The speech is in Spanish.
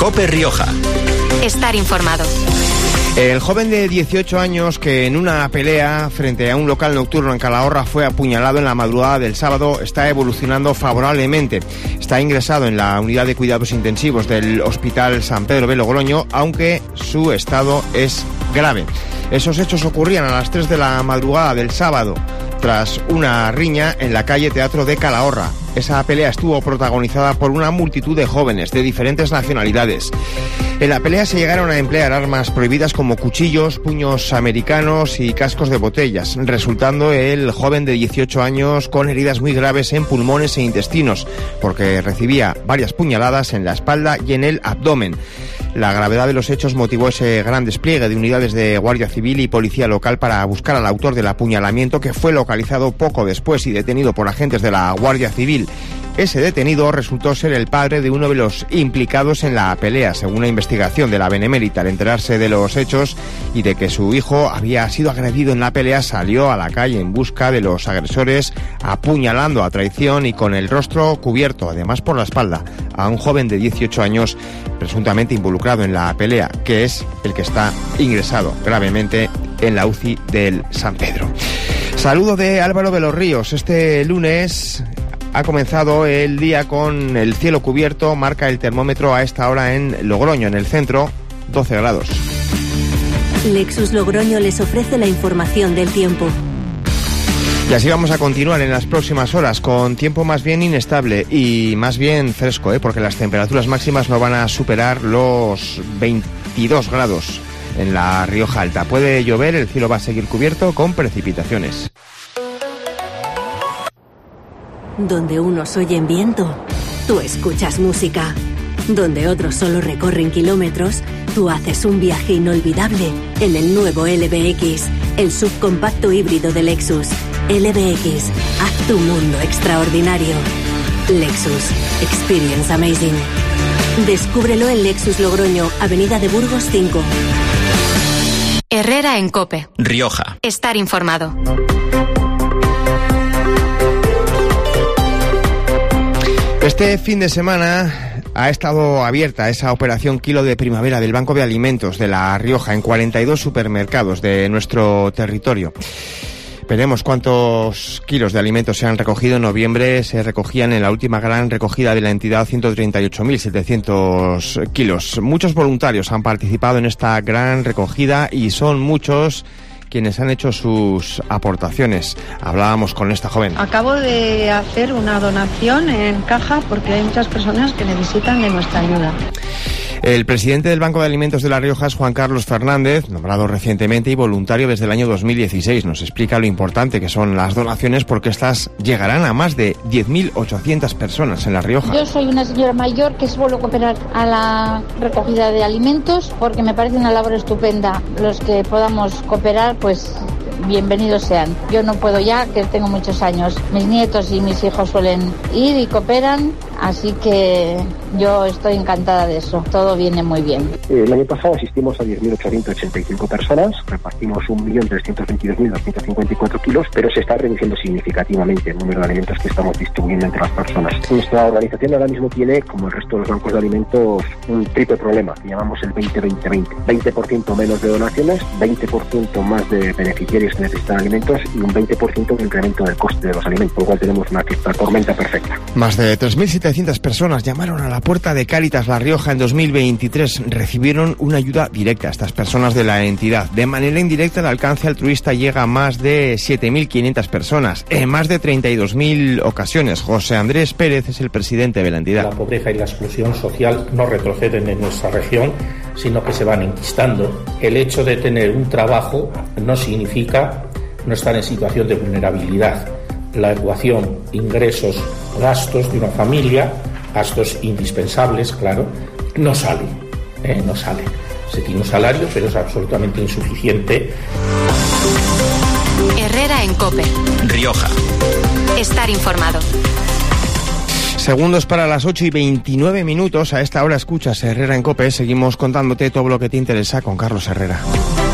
COPE Rioja. Estar informado. El joven de 18 años que en una pelea frente a un local nocturno en Calahorra fue apuñalado en la madrugada del sábado está evolucionando favorablemente. Está ingresado en la unidad de cuidados intensivos del Hospital San Pedro de Logroño, aunque su estado es grave. Esos hechos ocurrían a las 3 de la madrugada del sábado, tras una riña en la calle Teatro de Calahorra. Esa pelea estuvo protagonizada por una multitud de jóvenes de diferentes nacionalidades. En la pelea se llegaron a emplear armas prohibidas como cuchillos, puños americanos y cascos de botellas, resultando el joven de 18 años con heridas muy graves en pulmones e intestinos, porque recibía varias puñaladas en la espalda y en el abdomen. La gravedad de los hechos motivó ese gran despliegue de unidades de Guardia Civil y Policía Local para buscar al autor del apuñalamiento, que fue localizado poco después y detenido por agentes de la Guardia Civil. Ese detenido resultó ser el padre de uno de los implicados en la pelea, según la investigación de la Benemérita. Al enterarse de los hechos y de que su hijo había sido agredido en la pelea, salió a la calle en busca de los agresores, apuñalando a traición y con el rostro cubierto, además por la espalda, a un joven de 18 años presuntamente involucrado en la pelea, que es el que está ingresado gravemente en la UCI del San Pedro. Saludo de Álvaro de los Ríos. Este lunes ha comenzado el día con el cielo cubierto, marca el termómetro a esta hora en Logroño, en el centro, 12 grados. Lexus Logroño les ofrece la información del tiempo. Y así vamos a continuar en las próximas horas con tiempo más bien inestable y más bien fresco, porque las temperaturas máximas no van a superar los 22 grados en la Rioja Alta. Puede llover, el cielo va a seguir cubierto con precipitaciones. Donde unos oyen viento, tú escuchas música. Donde otros solo recorren kilómetros, tú haces un viaje inolvidable en el nuevo LBX, el subcompacto híbrido de Lexus. LBX, haz tu mundo extraordinario. Lexus, experience amazing. Descúbrelo en Lexus Logroño, Avenida de Burgos 5. Herrera en COPE Rioja. Estar informado. Este fin de semana ha estado abierta esa operación Kilo de Primavera del Banco de Alimentos de La Rioja en 42 supermercados de nuestro territorio. Veremos cuántos kilos de alimentos se han recogido. En noviembre se recogían en la última gran recogida de la entidad 138.700 kilos. Muchos voluntarios han participado en esta gran recogida y son muchos quienes han hecho sus aportaciones. Hablábamos con esta joven. Acabo de hacer una donación en caja porque hay muchas personas que necesitan de nuestra ayuda. El presidente del Banco de Alimentos de La Rioja es Juan Carlos Fernández, nombrado recientemente y voluntario desde el año 2016. Nos explica lo importante que son las donaciones porque estas llegarán a más de 10.800 personas en La Rioja. Yo soy una señora mayor que suelo cooperar a la recogida de alimentos porque me parece una labor estupenda. Los que podamos cooperar, pues bienvenidos sean. Yo no puedo ya, que tengo muchos años. Mis nietos y mis hijos suelen ir y cooperan, así que yo estoy encantada de eso. Todo viene muy bien. El año pasado asistimos a 10.885 personas, repartimos 1.322.254 kilos, pero se está reduciendo significativamente el número de alimentos que estamos distribuyendo entre las personas. Nuestra organización ahora mismo tiene, como el resto de los bancos de alimentos, un triple problema, que llamamos el 20-20-20. 20% menos de donaciones, 20% más de beneficiarios que necesitan alimentos y un 20% de incremento del coste de los alimentos, por lo cual tenemos una tormenta perfecta. Más de 3.700 personas llamaron a la puerta de Cáritas La Rioja en 2023. Recibieron una ayuda directa a estas personas de la entidad. De manera indirecta, el alcance altruista llega a más de 7.500 personas en más de 32.000 ocasiones. José Andrés Pérez es el presidente de la entidad. La pobreza y la exclusión social no retroceden en nuestra región, sino que se van enquistando. El hecho de tener un trabajo no significa no estar en situación de vulnerabilidad. La ecuación ingresos-gastos de una familia, gastos indispensables, claro, no sale. Se tiene un salario, pero es absolutamente insuficiente. Herrera en COPE Rioja. Estar informado. Segundos para las 8:29. A esta hora escuchas Herrera en COPE. Seguimos contándote todo lo que te interesa con Carlos Herrera.